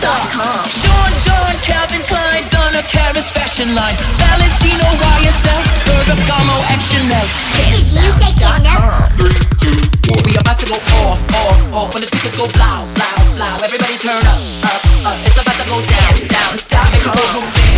Dancehall.com. Sean John, Calvin Klein, Donna Karan's fashion line, Valentino, YSL, Ferragamo, Action L. If you take your notes, 3, 2, 1. We about to go off when the speakers go loud, loud, loud. Everybody turn up, up. It's about to go down, down. Stop, make the whole room dance.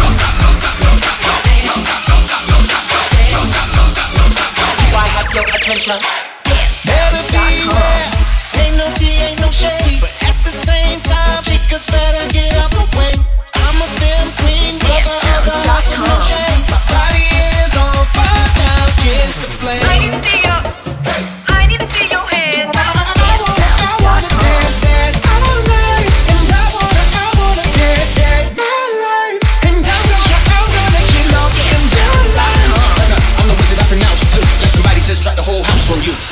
Do I have your attention? Better beware. Ain't no tea, ain't no shade, but at the same time, chicas better get out the way. I'm a film queen, brother of the house of no shame. My body is on fire now, kiss the flame. I need to see your hands. I wanna dance all night, and I wanna get my life, and I wanna get lost in your life. I'm the wizard, I pronounce you too. Like somebody just dropped the whole house on you.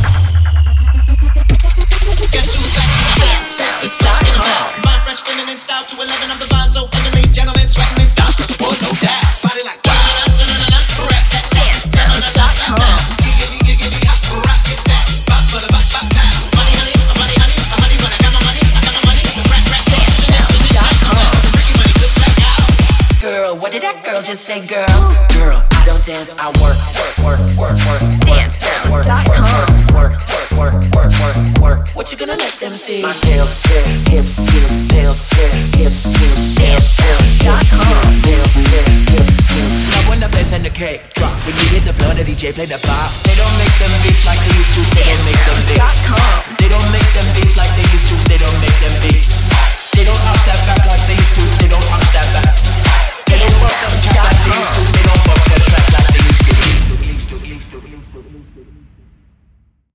Guess who's back? Dancehall.com. My fresh feminine style to 11 of the vibe, so eminently gentlemen sweating in style, strut the board, no doubt. Body like Dancehall.com. Girl, what did that girl just say, girl? Girl, I don't dance, I work. Dancehall.com. Work. What you gonna let them see? My tails, hips, tails, hips, Dancehall.com. Now when the bass and the cake drop, when you hit the floor, the DJ play the pop. They don't make them beats like they used to. They don't make them